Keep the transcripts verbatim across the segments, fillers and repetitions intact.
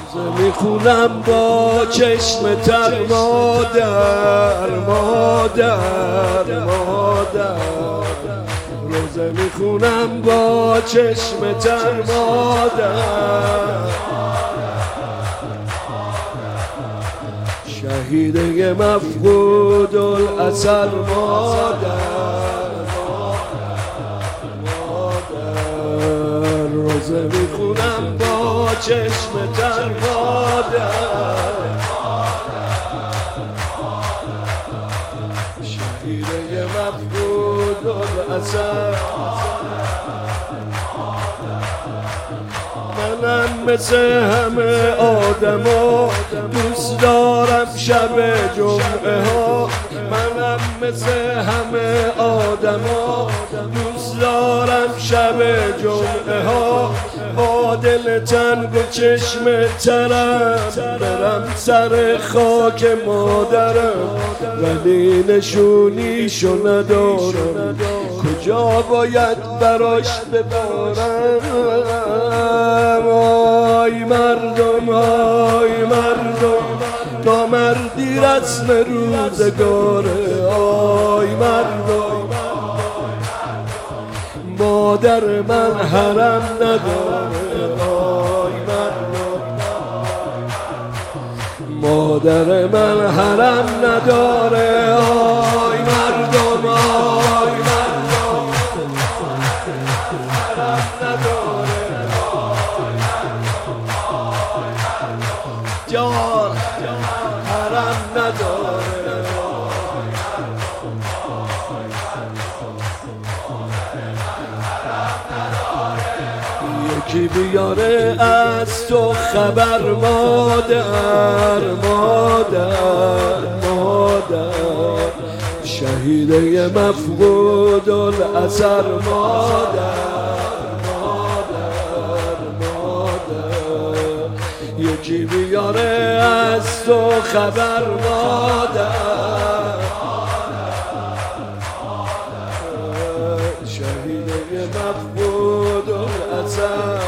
میخونم با چشم تر مادر مادر مادر روزه میخونم با چشم تر مادر شهیده مفقود الاثر مادر روزه میخونم با چشم تر مادر شهیده مفقود الاثر منم مثل همه آدما دوست دارم شب جمعه ها منم مثل همه آدما دوست دارم شب جمعه ها با دل تنگ و چشم ترم برم سر خاک مادرم ولی نشونیشو ندارم کجا باید براش ببارم آی مردم آی مردم نامردی رسم روزگاره آی مردم مادر من حرم نداره آی مردم مادر من حرم نداره آی مردم آی مردم حرم نداره جان حرم نداره یکی بیاره از تو خبر مادر مادر مادر شهیده مفقود الاثر مادر مادر مادر یکی بیاره از تو خبر مادر شهیده مفقود الاثر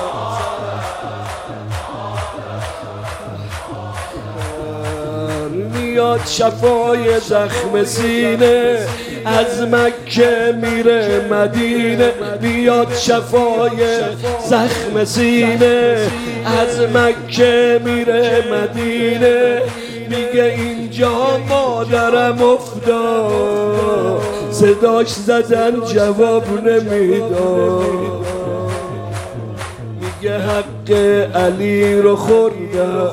میاد شفای زخم سینه از مکه میره مدینه میاد شفای زخم سینه از مکه میره مدینه میگه اینجا مادرم افتاد صداش زدن جواب نمیداد میگه حق علی رو خوردن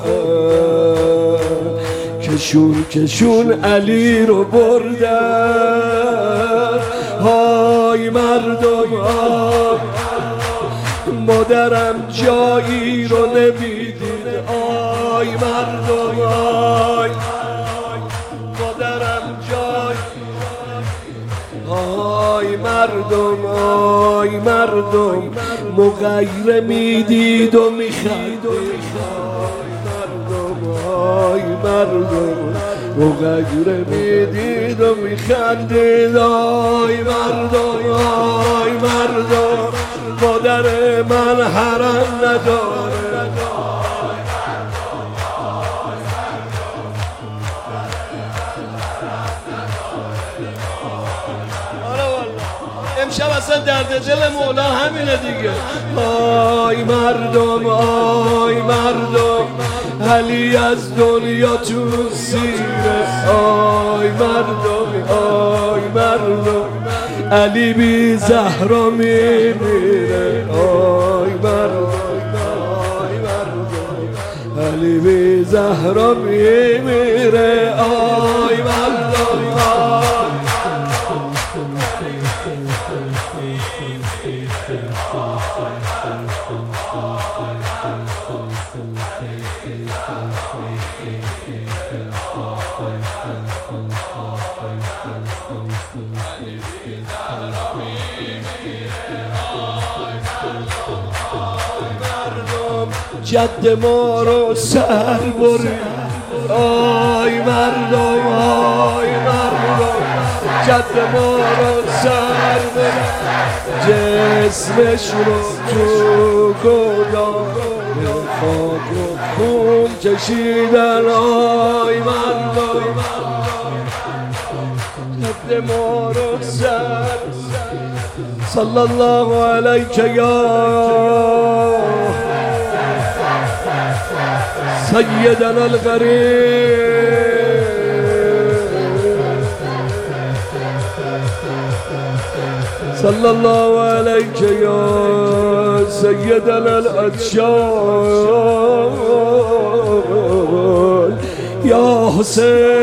کشون کشون علی رو بردن های مردم های مادرم جایی رو نمیدید آی مردم آی مادرم جایی آی مردم آی مردم مغیر میدید و میخند آی مردم مغیر میدید و میخندید آی مردم آی مردم مادر من حرم نداره امشب اصلا درد دل مولا همینه دیگه آی مردم آی مردم علی از دنیا تو سیره آی مردم آی مردم علی بی زهرا میمیره آی مردم آی مردم علی بی زهرا میمیره آی مردم آی جد ما رو سر برید آی مردم آی مردم جد ما رو سر برید جسمش رو تو گدام خاک و خون کشیدن آی مردم جد ما رو سر صلی الله علیک یا سیدنا الغریب صلی الله علیک یا سیدنا الاتشان یا حسین